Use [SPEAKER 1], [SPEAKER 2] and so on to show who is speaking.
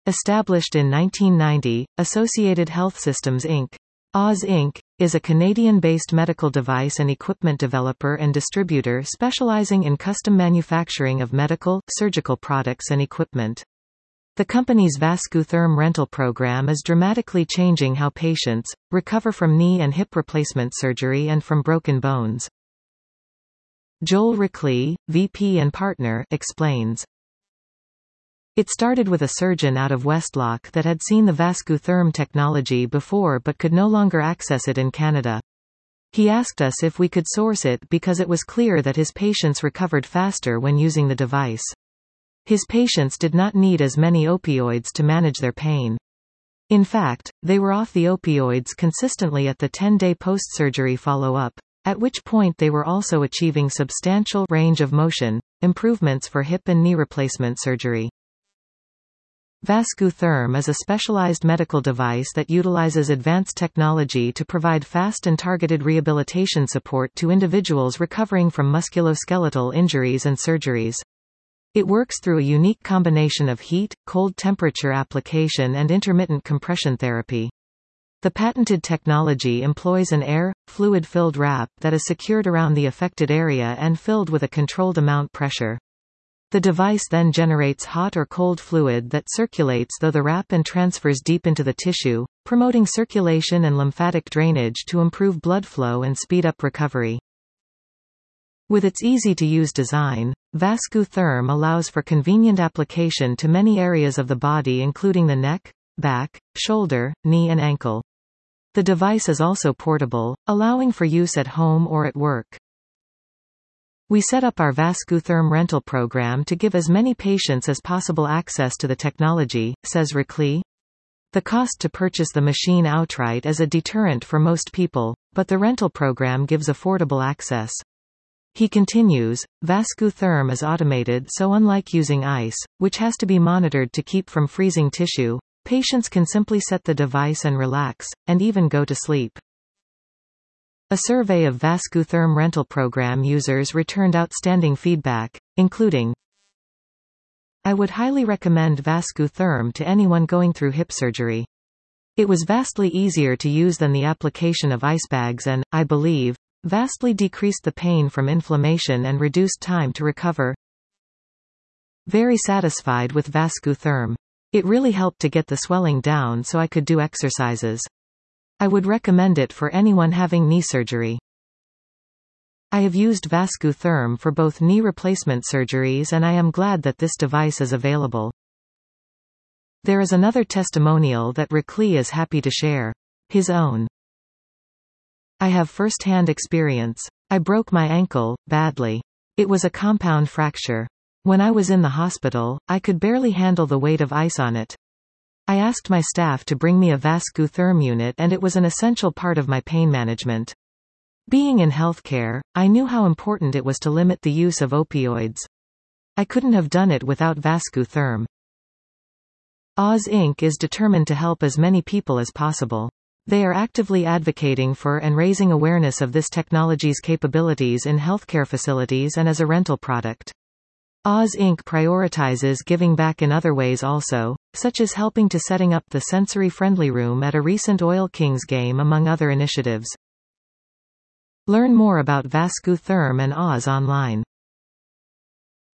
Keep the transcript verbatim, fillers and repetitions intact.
[SPEAKER 1] Established in nineteen ninety, Associated Health Systems Incorporated. Oz Incorporated is a Canadian-based medical device and equipment developer and distributor specializing in custom manufacturing of medical, surgical products and equipment. The company's VascuTherm rental program is dramatically changing how patients recover from knee and hip replacement surgery and from broken bones. Joel Rickley, V P and partner, explains. It started with a surgeon out of Westlock that had seen the VascuTherm technology before but could no longer access it in Canada. He asked us if we could source it because it was clear that his patients recovered faster when using the device. His patients did not need as many opioids to manage their pain. In fact, they were off the opioids consistently at the ten-day post-surgery follow-up, at which point they were also achieving substantial range of motion improvements for hip and knee replacement surgery. VascuTherm is a specialized medical device that utilizes advanced technology to provide fast and targeted rehabilitation support to individuals recovering from musculoskeletal injuries and surgeries. It works through a unique combination of heat, cold temperature application and intermittent compression therapy. The patented technology employs an air, fluid-filled wrap that is secured around the affected area and filled with a controlled amount pressure. The device then generates hot or cold fluid that circulates through the wrap and transfers deep into the tissue, promoting circulation and lymphatic drainage to improve blood flow and speed up recovery. With its easy-to-use design, VascuTherm allows for convenient application to many areas of the body including the neck, back, shoulder, knee and ankle. The device is also portable, allowing for use at home or at work. We set up our VascuTherm rental program to give as many patients as possible access to the technology, says Rickley. The cost to purchase the machine outright is a deterrent for most people, but the rental program gives affordable access. He continues, VascuTherm is automated, so unlike using ice, which has to be monitored to keep from freezing tissue, patients can simply set the device and relax, and even go to sleep. A survey of VascuTherm rental program users returned outstanding feedback, including, I would highly recommend VascuTherm to anyone going through hip surgery. It was vastly easier to use than the application of ice bags and, I believe, vastly decreased the pain from inflammation and reduced time to recover. Very satisfied with VascuTherm. It really helped to get the swelling down so I could do exercises. I would recommend it for anyone having knee surgery. I have used VascuTherm for both knee replacement surgeries and I am glad that this device is available. There is another testimonial that Rickley is happy to share. His own. I have first-hand experience. I broke my ankle, badly. It was a compound fracture. When I was in the hospital, I could barely handle the weight of ice on it. I asked my staff to bring me a VascuTherm unit and it was an essential part of my pain management. Being in healthcare, I knew how important it was to limit the use of opioids. I couldn't have done it without VascuTherm. Oz Incorporated is determined to help as many people as possible. They are actively advocating for and raising awareness of this technology's capabilities in healthcare facilities and as a rental product. Oz Incorporated prioritizes giving back in other ways also, such as helping to setting up the sensory-friendly room at a recent Oil Kings game among other initiatives. Learn more about VascuTherm and Oz online.